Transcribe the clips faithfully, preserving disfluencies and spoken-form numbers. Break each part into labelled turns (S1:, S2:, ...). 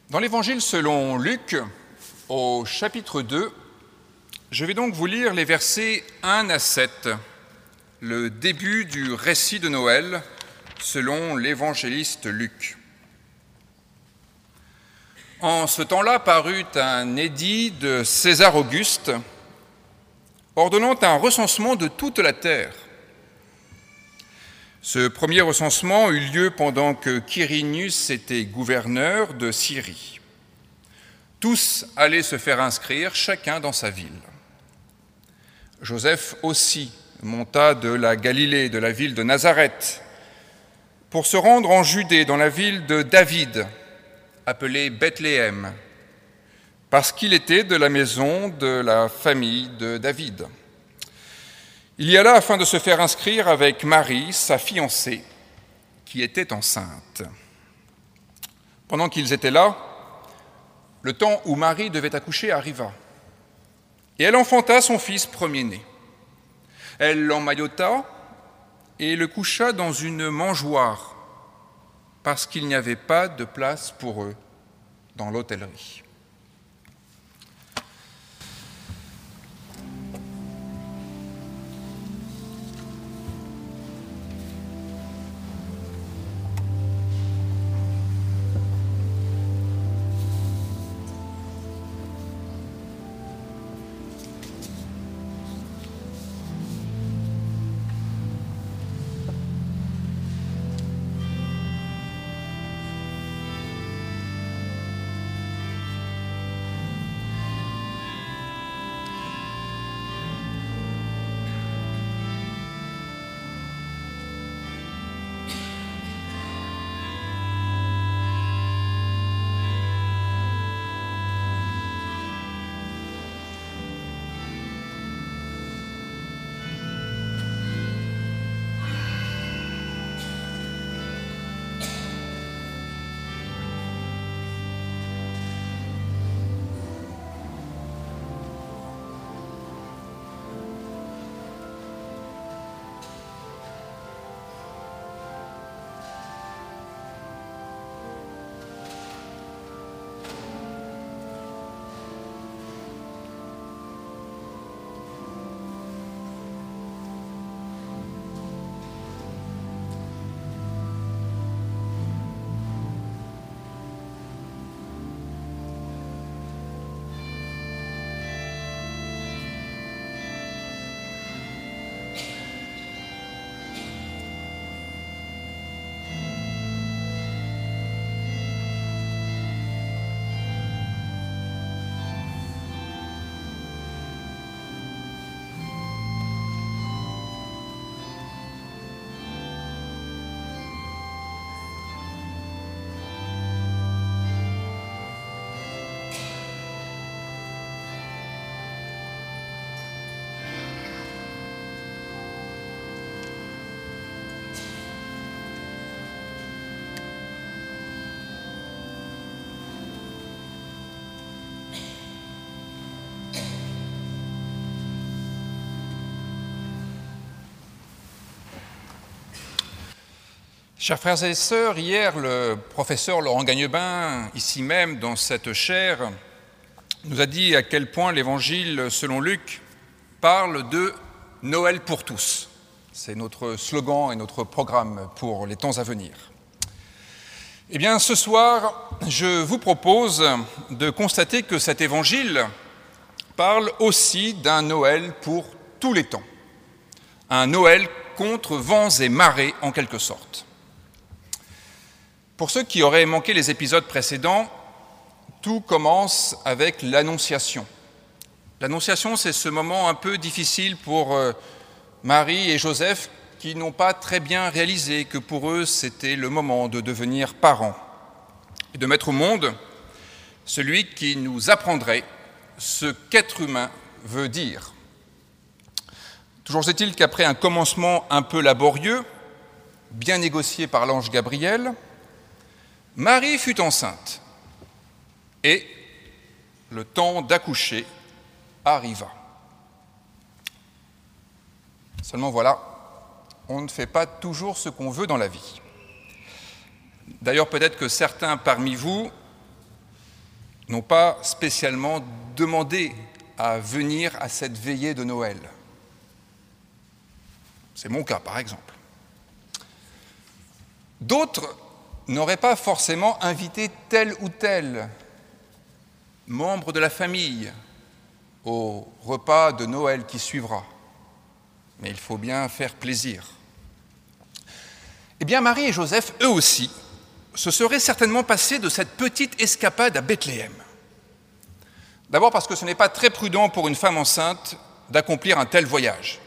S1: Dans l'Évangile selon Luc, au chapitre deux, je vais donc vous lire les versets un à sept, le début du récit de Noël selon l'évangéliste Luc. En ce temps-là parut un édit de César Auguste ordonnant un recensement de toute la terre. Ce premier recensement eut lieu pendant que Quirinius était gouverneur de Syrie. Tous allaient se faire inscrire, chacun dans sa ville. Joseph aussi monta de la Galilée, de la ville de Nazareth, pour se rendre en Judée, dans la ville de David, appelée Bethléem, parce qu'il était de la maison de la famille de David. Il y alla afin de se faire inscrire avec Marie, sa fiancée, qui était enceinte. Pendant qu'ils étaient là, le temps où Marie devait accoucher arriva, et elle enfanta son fils premier-né. Elle l'emmaillota et le coucha dans une mangeoire, parce qu'il n'y avait pas de place pour eux dans l'hôtellerie. Chers frères et sœurs, hier, le professeur Laurent Gagnebin, ici même dans cette chaire, nous a dit à quel point l'Évangile selon Luc parle de Noël pour tous. C'est notre slogan et notre programme pour les temps à venir. Eh bien, ce soir, je vous propose de constater que cet Évangile parle aussi d'un Noël pour tous les temps. Un Noël contre vents et marées, en quelque sorte. Pour ceux qui auraient manqué les épisodes précédents, tout commence avec l'Annonciation. L'Annonciation, c'est ce moment un peu difficile pour Marie et Joseph qui n'ont pas très bien réalisé que pour eux, c'était le moment de devenir parents et de mettre au monde celui qui nous apprendrait ce qu'être humain veut dire. Toujours est-il qu'après un commencement un peu laborieux, bien négocié par l'ange Gabriel, Marie fut enceinte et le temps d'accoucher arriva. Seulement voilà, on ne fait pas toujours ce qu'on veut dans la vie. D'ailleurs, peut-être que certains parmi vous n'ont pas spécialement demandé à venir à cette veillée de Noël. C'est mon cas, par exemple. D'autres n'auraient pas forcément invité tel ou tel membre de la famille au repas de Noël qui suivra. Mais il faut bien faire plaisir. Eh bien, Marie et Joseph, eux aussi, se seraient certainement passés de cette petite escapade à Bethléem. D'abord parce que ce n'est pas très prudent pour une femme enceinte d'accomplir un tel voyage.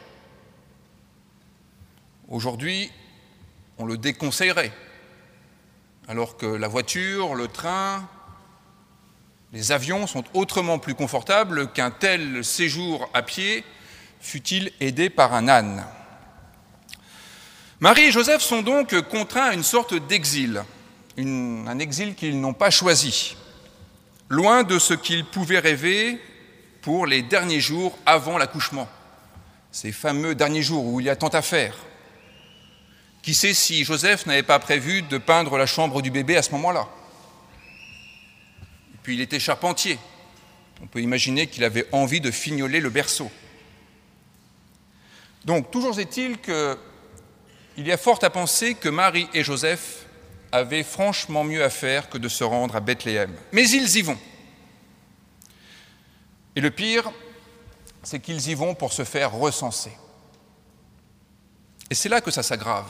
S1: Aujourd'hui, on le déconseillerait, alors que la voiture, le train, les avions sont autrement plus confortables qu'un tel séjour à pied, fût-il aidé par un âne. Marie et Joseph sont donc contraints à une sorte d'exil, une, un exil qu'ils n'ont pas choisi, loin de ce qu'ils pouvaient rêver pour les derniers jours avant l'accouchement, ces fameux derniers jours où il y a tant à faire. Qui sait si Joseph n'avait pas prévu de peindre la chambre du bébé à ce moment-là? Et puis il était charpentier. On peut imaginer qu'il avait envie de fignoler le berceau. Donc, toujours est-il qu'il y a fort à penser que Marie et Joseph avaient franchement mieux à faire que de se rendre à Bethléem. Mais ils y vont. Et le pire, c'est qu'ils y vont pour se faire recenser. Et c'est là que ça s'aggrave.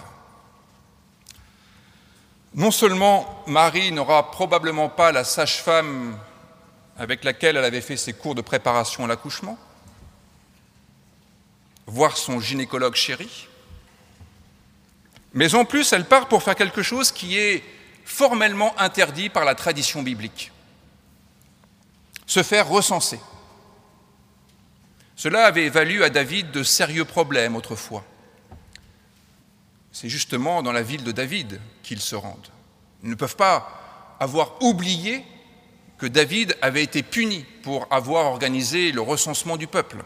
S1: Non seulement Marie n'aura probablement pas la sage-femme avec laquelle elle avait fait ses cours de préparation à l'accouchement, voire son gynécologue chéri, mais en plus elle part pour faire quelque chose qui est formellement interdit par la tradition biblique, se faire recenser. Cela avait valu à David de sérieux problèmes autrefois. C'est justement dans la ville de David qu'ils se rendent. Ils ne peuvent pas avoir oublié que David avait été puni pour avoir organisé le recensement du peuple.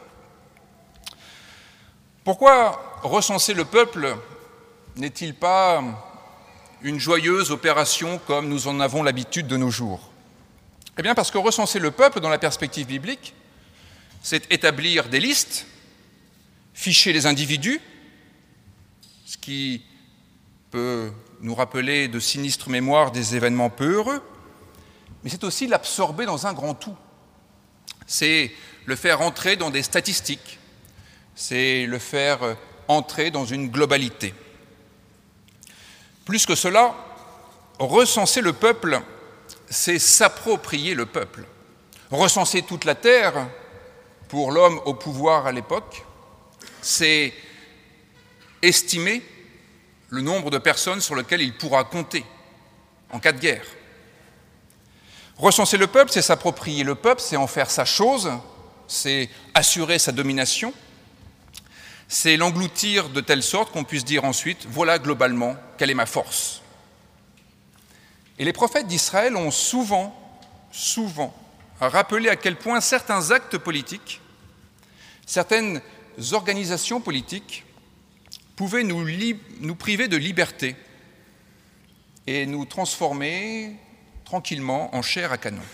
S1: Pourquoi recenser le peuple n'est-il pas une joyeuse opération comme nous en avons l'habitude de nos jours? Eh bien parce que recenser le peuple dans la perspective biblique, c'est établir des listes, ficher les individus, ce qui peut nous rappeler de sinistres mémoires des événements peu heureux, mais c'est aussi l'absorber dans un grand tout. C'est le faire entrer dans des statistiques, c'est le faire entrer dans une globalité. Plus que cela, recenser le peuple, c'est s'approprier le peuple. Recenser toute la terre, pour l'homme au pouvoir à l'époque, c'est estimer le nombre de personnes sur lesquelles il pourra compter en cas de guerre. Recenser le peuple, c'est s'approprier le peuple, c'est en faire sa chose, c'est assurer sa domination, c'est l'engloutir de telle sorte qu'on puisse dire ensuite, voilà globalement quelle est ma force. Et les prophètes d'Israël ont souvent, souvent rappelé à quel point certains actes politiques, certaines organisations politiques pouvaient nous, li- nous priver de liberté et nous transformer tranquillement en chair à canon.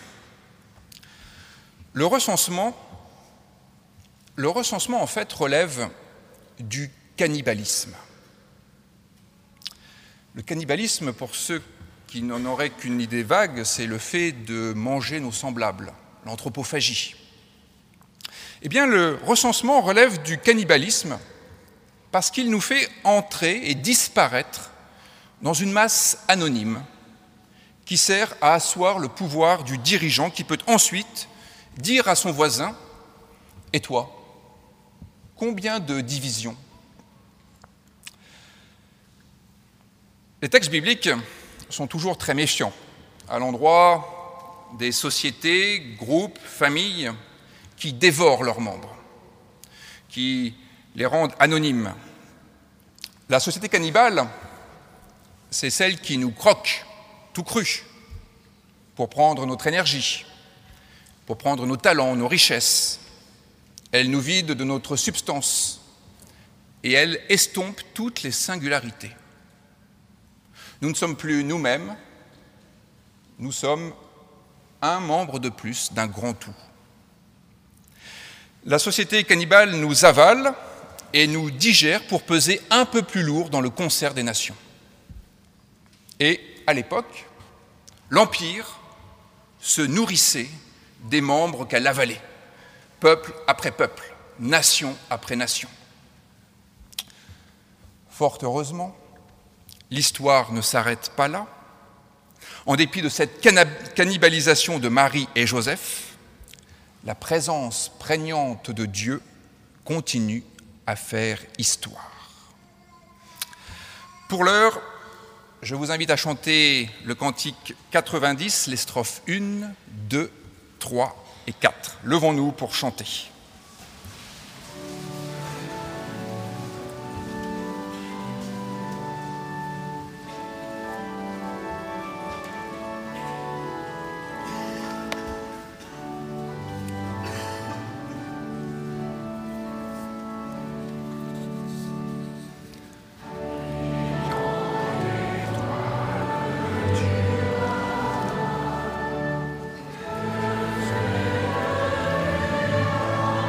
S1: Le recensement, le recensement en fait relève du cannibalisme. Le cannibalisme, pour ceux qui n'en auraient qu'une idée vague, c'est le fait de manger nos semblables, l'anthropophagie. Eh bien, le recensement relève du cannibalisme parce qu'il nous fait entrer et disparaître dans une masse anonyme qui sert à asseoir le pouvoir du dirigeant qui peut ensuite dire à son voisin « Et toi, combien de divisions ?» Les textes bibliques sont toujours très méfiants à l'endroit des sociétés, groupes, familles qui dévorent leurs membres, qui les rendent anonymes. La société cannibale, c'est celle qui nous croque tout cru pour prendre notre énergie, pour prendre nos talents, nos richesses. Elle nous vide de notre substance et elle estompe toutes les singularités. Nous ne sommes plus nous-mêmes, nous sommes un membre de plus d'un grand tout. La société cannibale nous avale et nous digère pour peser un peu plus lourd dans le concert des nations. Et à l'époque, l'Empire se nourrissait des membres qu'elle avalait, peuple après peuple, nation après nation. Fort heureusement, l'histoire ne s'arrête pas là. En dépit de cette cannibalisation de Marie et Joseph, la présence prégnante de Dieu continue à faire histoire. Pour l'heure, je vous invite à chanter le cantique quatre-vingt-dix, les strophes un, deux, trois et quatre. Levons-nous pour chanter.
S2: Amen.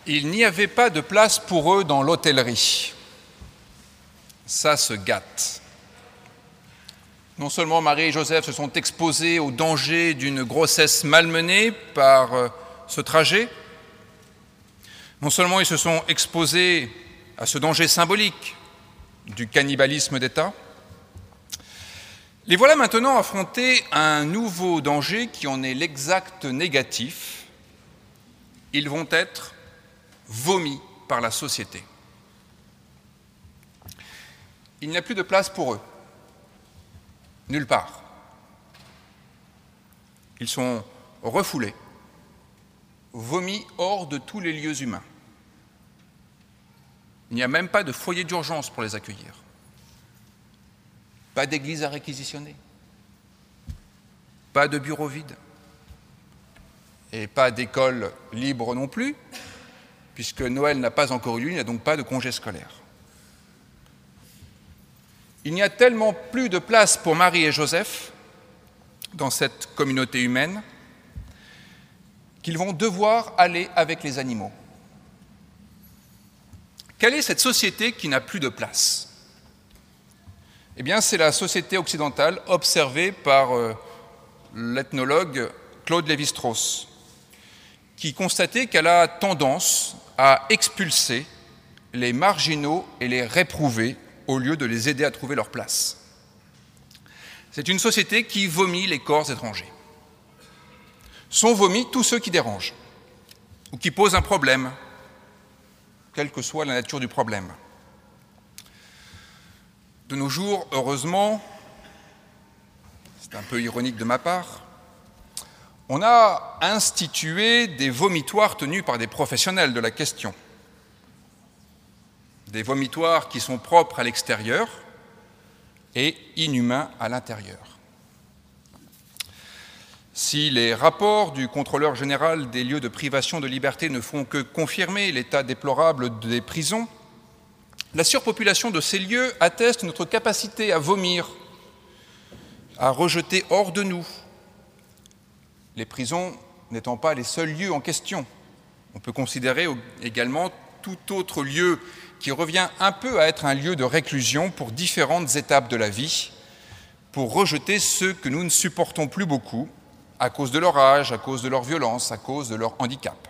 S1: Il n'y avait pas de place pour eux dans l'hôtellerie. Ça se gâte. Non seulement Marie et Joseph se sont exposés au danger d'une grossesse malmenée par euh, ce trajet, non seulement ils se sont exposés à ce danger symbolique du cannibalisme d'État, les voilà maintenant affrontés à un nouveau danger qui en est l'exact négatif. Ils vont être vomis par la société. Il n'y a plus de place pour eux, nulle part. Ils sont refoulés, vomis hors de tous les lieux humains. Il n'y a même pas de foyer d'urgence pour les accueillir. Pas d'église à réquisitionner, pas de bureau vide, et pas d'école libre non plus, puisque Noël n'a pas encore eu lieu, il n'y a donc pas de congé scolaire. Il n'y a tellement plus de place pour Marie et Joseph dans cette communauté humaine qu'ils vont devoir aller avec les animaux. Quelle est cette société qui n'a plus de place ? Eh bien, c'est la société occidentale observée par euh, l'ethnologue Claude Lévi-Strauss, qui constatait qu'elle a tendance à expulser les marginaux et les réprouvés au lieu de les aider à trouver leur place. C'est une société qui vomit les corps étrangers. Sont vomis tous ceux qui dérangent ou qui posent un problème, quelle que soit la nature du problème. De nos jours, heureusement, c'est un peu ironique de ma part, on a institué des vomitoires tenus par des professionnels de la question. Des vomitoires qui sont propres à l'extérieur et inhumains à l'intérieur. Si les rapports du contrôleur général des lieux de privation de liberté ne font que confirmer l'état déplorable des prisons, la surpopulation de ces lieux atteste notre capacité à vomir, à rejeter hors de nous. Les prisons n'étant pas les seuls lieux en question. On peut considérer également tout autre lieu qui revient un peu à être un lieu de réclusion pour différentes étapes de la vie, pour rejeter ceux que nous ne supportons plus beaucoup à cause de leur âge, à cause de leur violence, à cause de leur handicap.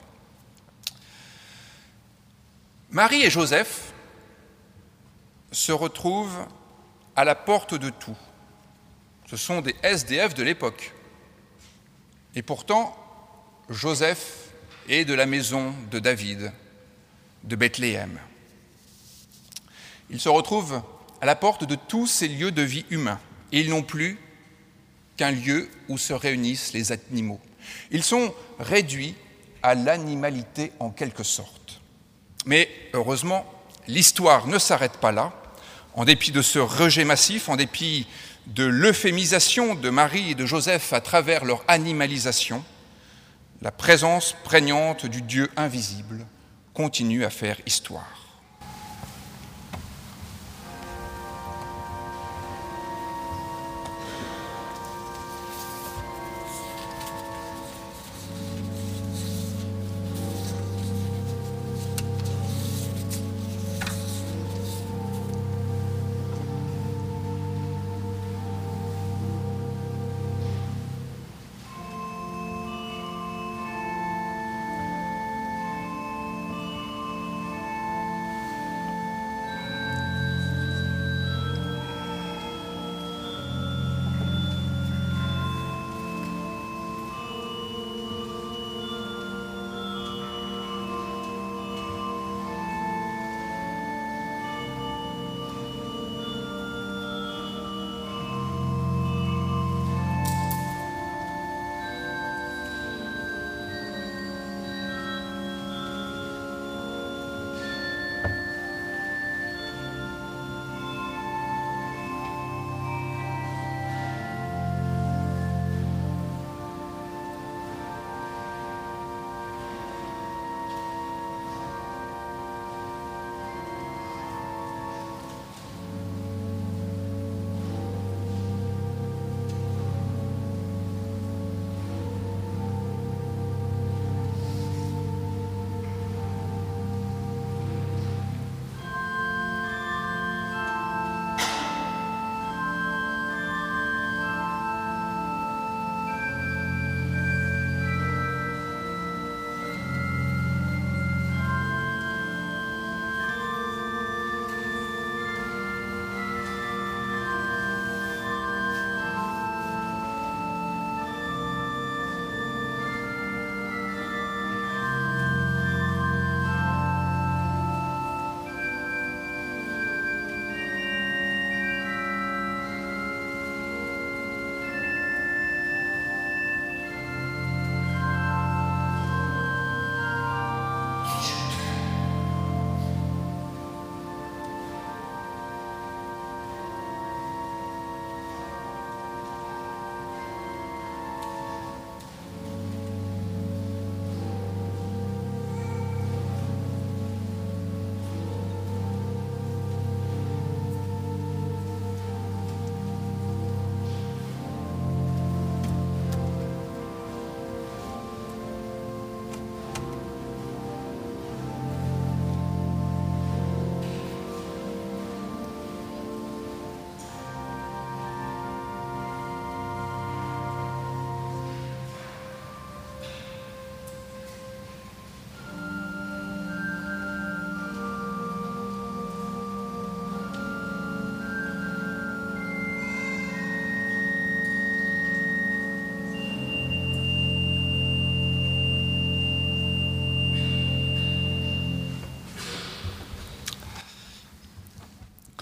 S1: Marie et Joseph se retrouvent à la porte de tout. Ce sont des S D F de l'époque. Et pourtant, Joseph est de la maison de David, de Bethléem. Ils se retrouvent à la porte de tous ces lieux de vie humains. Et ils n'ont plus qu'un lieu où se réunissent les animaux. Ils sont réduits à l'animalité en quelque sorte. Mais heureusement, l'histoire ne s'arrête pas là. En dépit de ce rejet massif, en dépit de l'euphémisation de Marie et de Joseph à travers leur animalisation, la présence prégnante du Dieu invisible continue à faire histoire.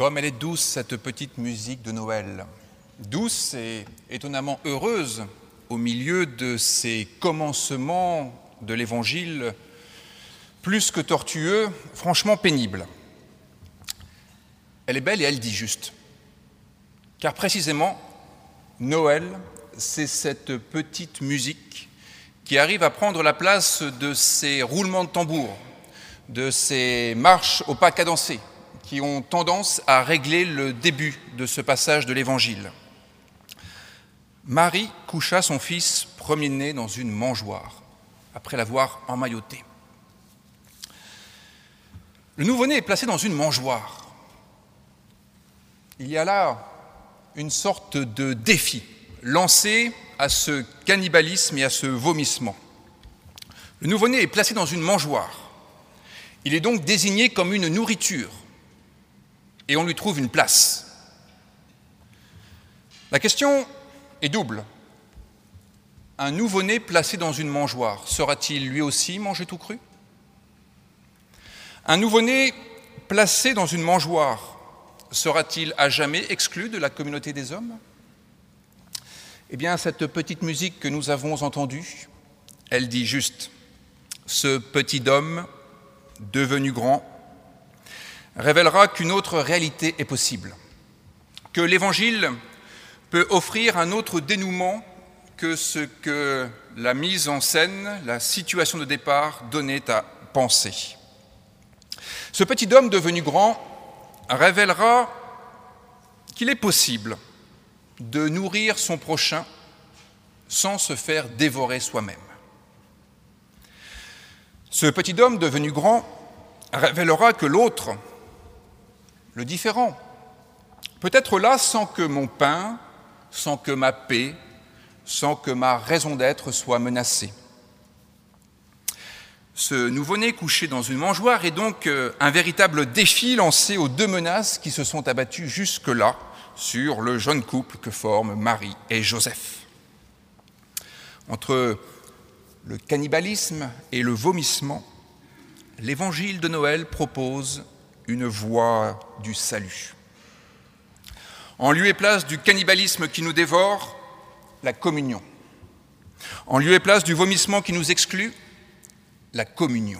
S1: Comme elle est douce, cette petite musique de Noël. Douce et étonnamment heureuse au milieu de ces commencements de l'Évangile, plus que tortueux, franchement pénibles. Elle est belle et elle dit juste. Car précisément, Noël, c'est cette petite musique qui arrive à prendre la place de ces roulements de tambour, de ces marches au pas cadencé, qui ont tendance à régler le début de ce passage de l'Évangile. Marie coucha son fils premier-né dans une mangeoire, après l'avoir emmailloté. Le nouveau-né est placé dans une mangeoire. Il y a là une sorte de défi lancé à ce cannibalisme et à ce vomissement. Le nouveau-né est placé dans une mangeoire. Il est donc désigné comme une nourriture et on lui trouve une place. La question est double. Un nouveau-né placé dans une mangeoire, sera-t-il lui aussi mangé tout cru ? Un nouveau-né placé dans une mangeoire, sera-t-il à jamais exclu de la communauté des hommes ? Eh bien, cette petite musique que nous avons entendue, elle dit juste « Ce petit homme, devenu grand, révélera qu'une autre réalité est possible, que l'Évangile peut offrir un autre dénouement que ce que la mise en scène, la situation de départ donnait à penser. Ce petit homme devenu grand révélera qu'il est possible de nourrir son prochain sans se faire dévorer soi-même. Ce petit homme devenu grand révélera que l'autre, le différent, peut être là sans que mon pain, sans que ma paix, sans que ma raison d'être soit menacée. Ce nouveau-né couché dans une mangeoire est donc un véritable défi lancé aux deux menaces qui se sont abattues jusque-là sur le jeune couple que forment Marie et Joseph. Entre le cannibalisme et le vomissement, l'Évangile de Noël propose une voie du salut. En lieu et place du cannibalisme qui nous dévore, la communion. En lieu et place du vomissement qui nous exclut, la communion.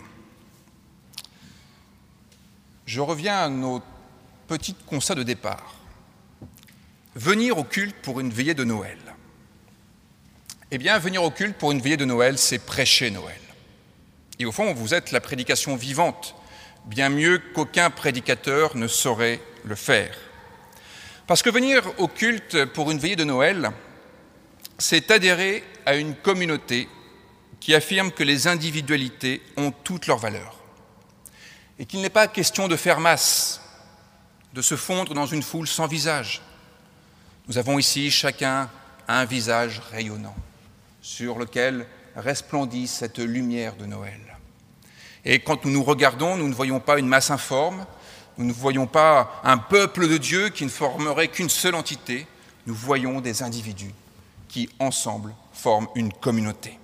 S1: Je reviens à nos petits constats de départ. Venir au culte pour une veillée de Noël. Eh bien, venir au culte pour une veillée de Noël, c'est prêcher Noël. Et au fond, vous êtes la prédication vivante, bien mieux qu'aucun prédicateur ne saurait le faire. Parce que venir au culte pour une veillée de Noël, c'est adhérer à une communauté qui affirme que les individualités ont toute leur valeur et qu'il n'est pas question de faire masse, de se fondre dans une foule sans visage. Nous avons ici chacun un visage rayonnant sur lequel resplendit cette lumière de Noël. Et quand nous nous regardons, nous ne voyons pas une masse informe, nous ne voyons pas un peuple de Dieu qui ne formerait qu'une seule entité, nous voyons des individus qui, ensemble, forment une communauté.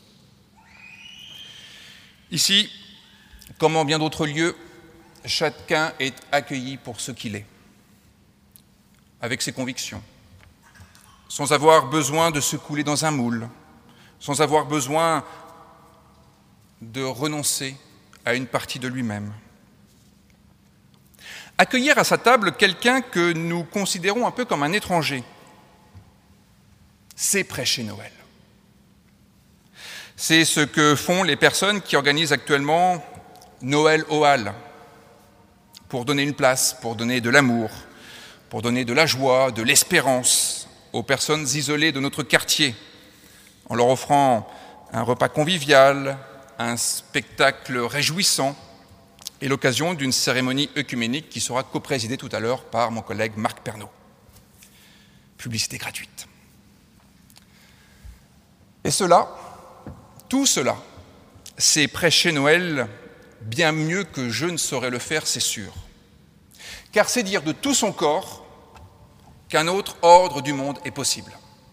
S1: Ici, comme en bien d'autres lieux, chacun est accueilli pour ce qu'il est, avec ses convictions, sans avoir besoin de se couler dans un moule, sans avoir besoin de renoncer à une partie de lui-même. Accueillir à sa table quelqu'un que nous considérons un peu comme un étranger, c'est prêcher Noël. C'est ce que font les personnes qui organisent actuellement Noël aux Halles, pour donner une place, pour donner de l'amour, pour donner de la joie, de l'espérance aux personnes isolées de notre quartier, en leur offrant un repas convivial, un spectacle réjouissant et l'occasion d'une cérémonie œcuménique qui sera coprésidée tout à l'heure par mon collègue Marc Pernaut. Publicité gratuite. Et cela, tout cela, c'est prêcher Noël bien mieux que je ne saurais le faire, c'est sûr. Car c'est dire de tout son corps qu'un autre ordre du monde est possible.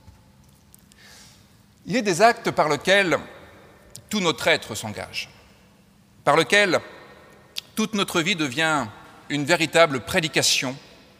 S1: Il y a des actes par lesquels tout notre être s'engage, par lesquels toute notre vie devient une véritable prédication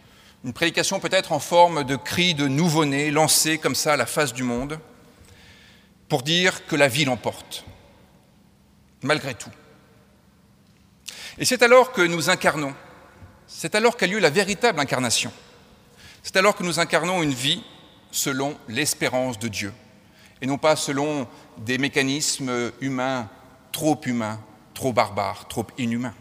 S1: Une prédication peut-être en forme de cri de nouveau-né lancé comme ça à la face du monde pour dire que la vie l'emporte, malgré tout. Et c'est alors que nous incarnons, c'est alors qu'a lieu la véritable incarnation. C'est alors que nous incarnons une vie selon l'espérance de Dieu, et non pas selon des mécanismes humains trop humains, trop barbares, trop inhumains.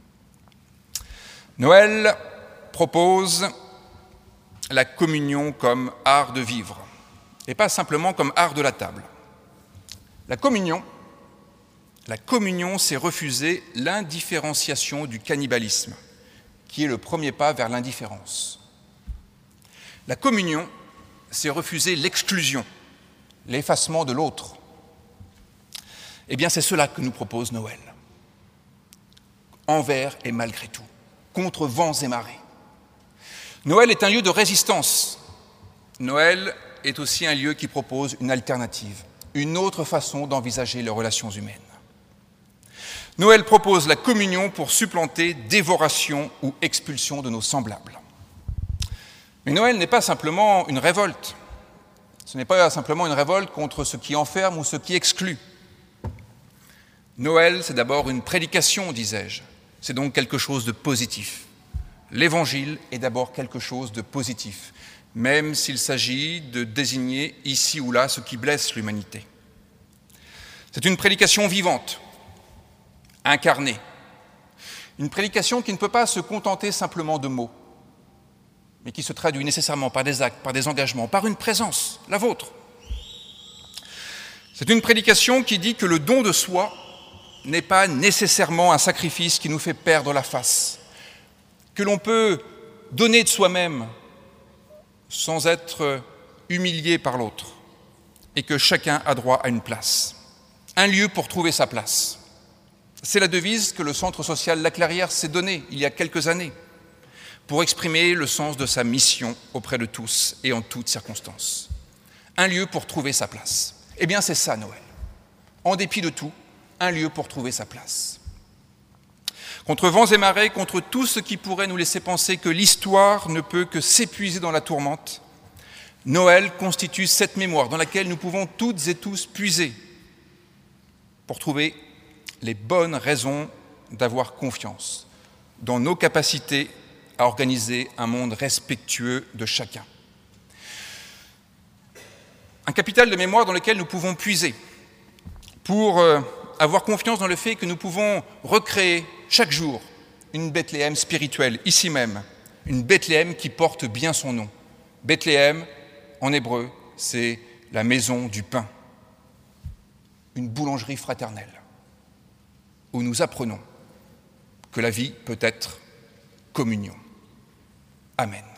S1: Noël propose la communion comme art de vivre, et pas simplement comme art de la table. La communion, la communion, c'est refuser l'indifférenciation du cannibalisme, qui est le premier pas vers l'indifférence. La communion, c'est refuser l'exclusion, l'effacement de l'autre. Eh bien, c'est cela que nous propose Noël. Envers et malgré tout, contre vents et marées. Noël est un lieu de résistance. Noël est aussi un lieu qui propose une alternative, une autre façon d'envisager les relations humaines. Noël propose la communion pour supplanter dévoration ou expulsion de nos semblables. Mais Noël n'est pas simplement une révolte. Ce n'est pas simplement une révolte contre ce qui enferme ou ce qui exclut. Noël, c'est d'abord une prédication, disais-je. C'est donc quelque chose de positif. L'Évangile est d'abord quelque chose de positif, même s'il s'agit de désigner ici ou là ce qui blesse l'humanité. C'est une prédication vivante, incarnée. Une prédication qui ne peut pas se contenter simplement de mots, mais qui se traduit nécessairement par des actes, par des engagements, par une présence, la vôtre. C'est une prédication qui dit que le don de soi n'est pas nécessairement un sacrifice qui nous fait perdre la face, que l'on peut donner de soi-même sans être humilié par l'autre, et que chacun a droit à une place, un lieu pour trouver sa place. C'est la devise que le Centre social La Clairière s'est donnée il y a quelques années, pour exprimer le sens de sa mission auprès de tous et en toutes circonstances. Un lieu pour trouver sa place. Eh bien, c'est ça, Noël. En dépit de tout, un lieu pour trouver sa place. Contre vents et marées, contre tout ce qui pourrait nous laisser penser que l'histoire ne peut que s'épuiser dans la tourmente, Noël constitue cette mémoire dans laquelle nous pouvons toutes et tous puiser pour trouver les bonnes raisons d'avoir confiance dans nos capacités à organiser un monde respectueux de chacun. Un capital de mémoire dans lequel nous pouvons puiser pour euh, avoir confiance dans le fait que nous pouvons recréer chaque jour une Bethléem spirituelle, ici même, une Bethléem qui porte bien son nom. Bethléem, en hébreu, c'est la maison du pain, une boulangerie fraternelle, où nous apprenons que la vie peut être communion. Amen.